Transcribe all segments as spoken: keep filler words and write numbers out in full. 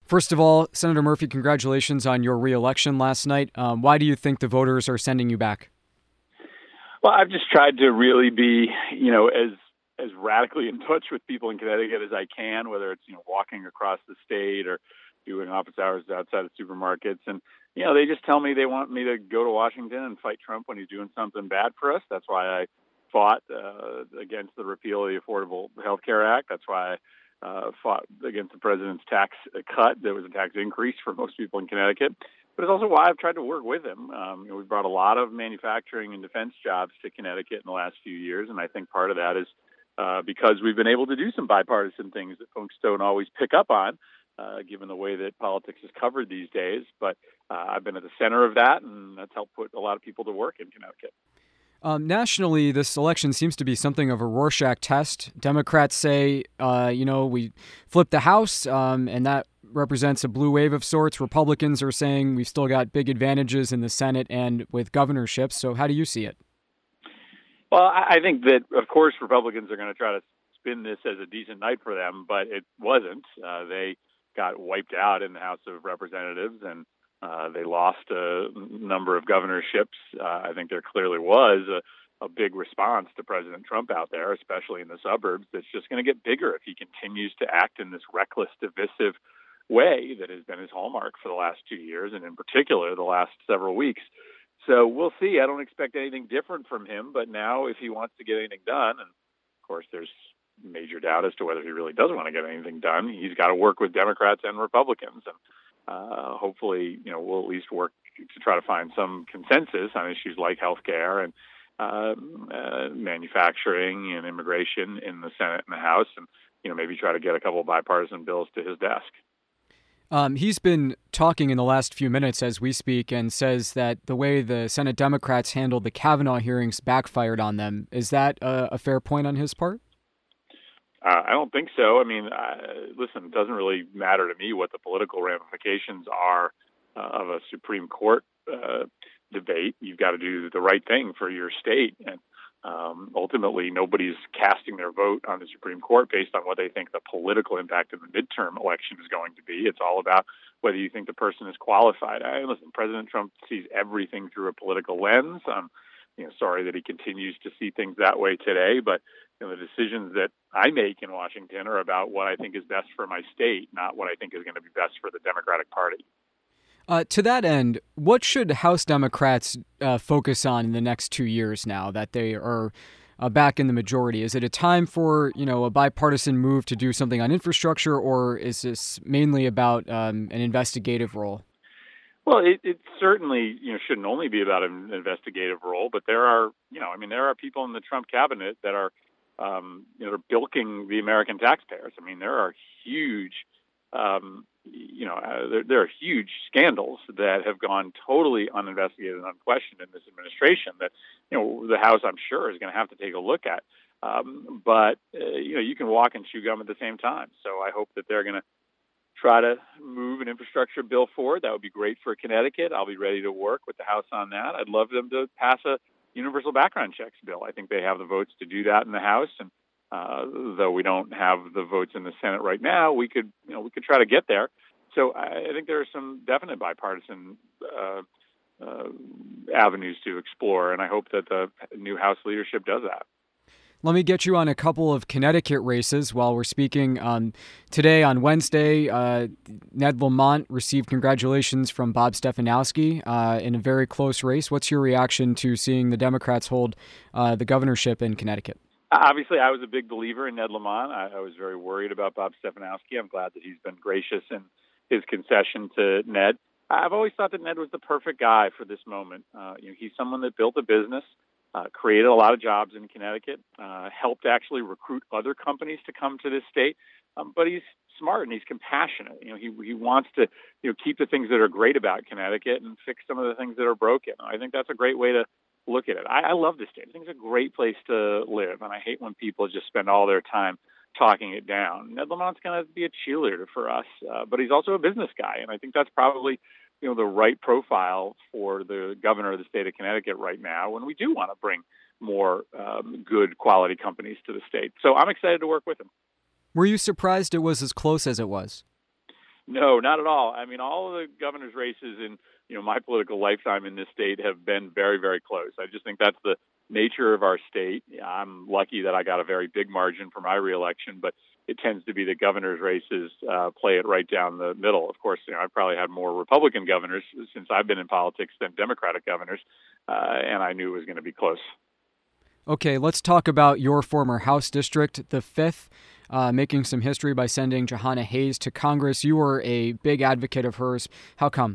First of all, Senator Murphy, congratulations on your reelection last night. Um, why do you think the voters are sending you back? Well, I've just tried to really be, you know, as as radically in touch with people in Connecticut as I can, whether it's, you know, walking across the state or doing office hours outside of supermarkets. And, you know, they just tell me they want me to go to Washington and fight Trump when he's doing something bad for us. That's why I fought uh, against the repeal of the Affordable Health Care Act. That's why I uh, fought against the president's tax cut. There was a tax increase for most people in Connecticut. But it's also why I've tried to work with him. Um, you know, we've brought a lot of manufacturing and defense jobs to Connecticut in the last few years, and I think part of that is uh, because we've been able to do some bipartisan things that folks don't always pick up on, uh, given the way that politics is covered these days. But uh, I've been at the center of that, and that's helped put a lot of people to work in Connecticut. Um, nationally, this election seems to be something of a Rorschach test. Democrats say, uh, you know, we flipped the House, um, and that represents a blue wave of sorts. Republicans are saying we've still got big advantages in the Senate and with governorships. So how do you see it? Well, I think that, of course, Republicans are going to try to spin this as a decent night for them, but it wasn't. Uh, they got wiped out in the House of Representatives, and uh, they lost a number of governorships. Uh, I think there clearly was a, a big response to President Trump out there, especially in the suburbs, that's just going to get bigger if he continues to act in this reckless, divisive way that has been his hallmark for the last two years, and in particular the last several weeks. So we'll see. I don't expect anything different from him, but now if he wants to get anything done, and of course there's major doubt as to whether he really does want to get anything done, he's got to work with Democrats and Republicans, and uh, hopefully, you know, we'll at least work to try to find some consensus on issues like health care and uh, uh, manufacturing and immigration in the Senate and the House, and you know, maybe try to get a couple of bipartisan bills to his desk. Um, he's been talking in the last few minutes as we speak and says that the way the Senate Democrats handled the Kavanaugh hearings backfired on them. Is that a, a fair point on his part? Uh, I don't think so. I mean, uh, listen, it doesn't really matter to me what the political ramifications are uh, of a Supreme Court uh, debate. You've got to do the right thing for your state. And Um, ultimately, nobody's casting their vote on the Supreme Court based on what they think the political impact of the midterm election is going to be. It's all about whether you think the person is qualified. I, listen, President Trump sees everything through a political lens. I'm you know, sorry that he continues to see things that way today, but you know, the decisions that I make in Washington are about what I think is best for my state, not what I think is going to be best for the Democratic Party. Uh, to that end, what should House Democrats uh, focus on in the next two years now that they are uh, back in the majority? Is it a time for, you know, a bipartisan move to do something on infrastructure, or is this mainly about um, an investigative role? Well, it, it certainly, you know, shouldn't only be about an investigative role, but there are, you know, I mean, there are people in the Trump cabinet that are, um, you know, bilking the American taxpayers. I mean, there are huge Um, you know, uh, there, there are huge scandals that have gone totally uninvestigated and unquestioned in this administration that, you know, the House, I'm sure, is going to have to take a look at. Um, but, uh, you know, you can walk and chew gum at the same time. So I hope that they're going to try to move an infrastructure bill forward. That would be great for Connecticut. I'll be ready to work with the House on that. I'd love them to pass a universal background checks bill. I think they have the votes to do that in the House. And Uh, though we don't have the votes in the Senate right now, we could, you know, we could try to get there. So I, I think there are some definite bipartisan uh, uh, avenues to explore, and I hope that the new House leadership does that. Let me get you on a couple of Connecticut races while we're speaking. Um, today, on Wednesday, uh, Ned Lamont received congratulations from Bob Stefanowski uh, in a very close race. What's your reaction to seeing the Democrats hold uh, the governorship in Connecticut? Obviously, I was a big believer in Ned Lamont. I, I was very worried about Bob Stefanowski. I'm glad that he's been gracious in his concession to Ned. I've always thought that Ned was the perfect guy for this moment. Uh, you know, he's someone that built a business, uh, created a lot of jobs in Connecticut, uh, helped actually recruit other companies to come to this state. Um, but he's smart and he's compassionate. You know, he he wants to you know keep the things that are great about Connecticut and fix some of the things that are broken. I think that's a great way to look at it. I, I love this state. I think it's a great place to live, and I hate when people just spend all their time talking it down. Ned Lamont's going to be a cheerleader for us, uh, but he's also a business guy, and I think that's probably you know the right profile for the governor of the state of Connecticut right now when we do want to bring more um, good quality companies to the state. So I'm excited to work with him. Were you surprised it was as close as it was? No, not at all. I mean, all of the governor's races in, you know, my political lifetime in this state have been very, very close. I just think that's the nature of our state. I'm lucky that I got a very big margin for my reelection, but it tends to be that governor's races uh, play it right down the middle. Of course, you know, I've probably had more Republican governors since I've been in politics than Democratic governors, uh, and I knew it was going to be close. Okay, let's talk about your former House district, the fifth, uh, making some history by sending Jahana Hayes to Congress. You were a big advocate of hers. How come?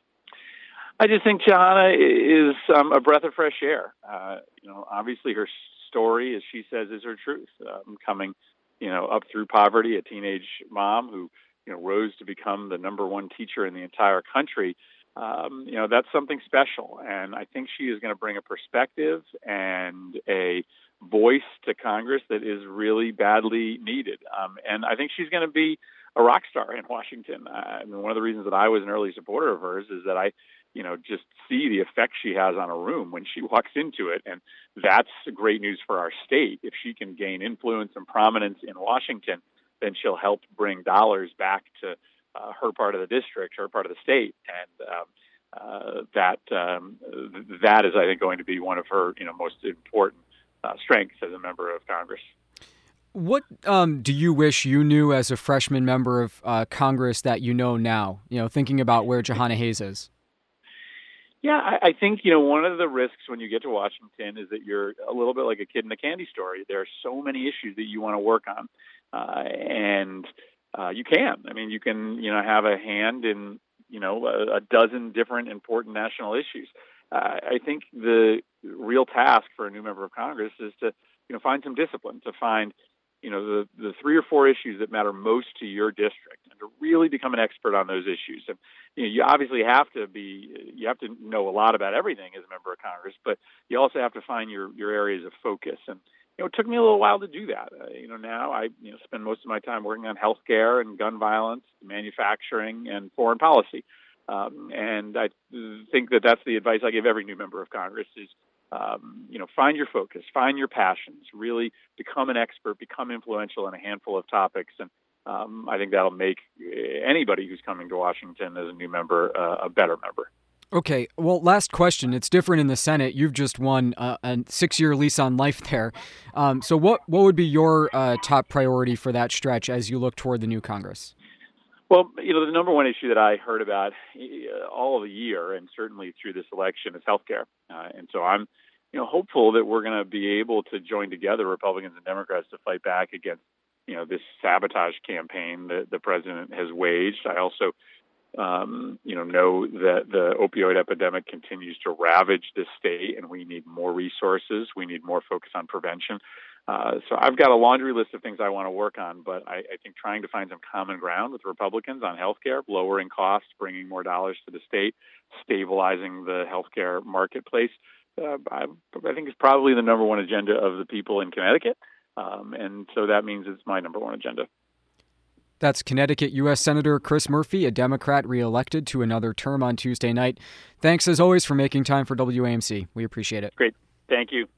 I just think Jahana is um, a breath of fresh air. Uh, you know, obviously her story, as she says, is her truth. Um, coming, you know, up through poverty, a teenage mom who, you know, rose to become the number one teacher in the entire country. Um, you know, that's something special. And I think she is going to bring a perspective and a voice to Congress that is really badly needed. Um, and I think she's going to be a rock star in Washington. Uh, I mean, one of the reasons that I was an early supporter of hers is that I, you know, just see the effect she has on a room when she walks into it. And that's great news for our state. If she can gain influence and prominence in Washington, then she'll help bring dollars back to Uh, her part of the district, her part of the state, and um, uh, that um, that is, I think, going to be one of her, you know, most important uh, strengths as a member of Congress. What um, do you wish you knew as a freshman member of uh, Congress that you know now? You know, thinking about where Jahana Hayes is. Yeah, I, I think, you know, one of the risks when you get to Washington is that you're a little bit like a kid in a candy store. There are so many issues that you want to work on, uh, and Uh, you can. I mean, you can, you know, have a hand in, you know, a, a dozen different important national issues. Uh, I think the real task for a new member of Congress is to, you know, find some discipline, to find, you know, the, the three or four issues that matter most to your district and to really become an expert on those issues. And, you know, you obviously have to be, you have to know a lot about everything as a member of Congress, but you also have to find your, your areas of focus. And, you know, it took me a little while to do that. Uh, you know, now I you know spend most of my time working on healthcare and gun violence, manufacturing, and foreign policy. Um, and I think that that's the advice I give every new member of Congress: is um, you know, find your focus, find your passions, really become an expert, become influential in a handful of topics, and um, I think that'll make anybody who's coming to Washington as a new member uh, a better member. Okay, well, last question. It's different in the Senate. You've just won uh, a six-year lease on life there. Um, so what, what would be your uh, top priority for that stretch as you look toward the new Congress? Well, you know, the number one issue that I heard about uh, all of the year, and certainly through this election, is healthcare. Uh, and so I'm, you know, hopeful that we're going to be able to join together, Republicans and Democrats, to fight back against, you know, this sabotage campaign that the president has waged. I also Um, you know, know that the opioid epidemic continues to ravage this state, and we need more resources. We need more focus on prevention. Uh, so I've got a laundry list of things I want to work on, but I, I think trying to find some common ground with Republicans on healthcare, lowering costs, bringing more dollars to the state, stabilizing the healthcare marketplace, uh, I, I think is probably the number one agenda of the people in Connecticut. Um, and so that means it's my number one agenda. That's Connecticut U S Senator Chris Murphy, a Democrat reelected to another term on Tuesday night. Thanks, as always, for making time for W A M C. We appreciate it. Great. Thank you.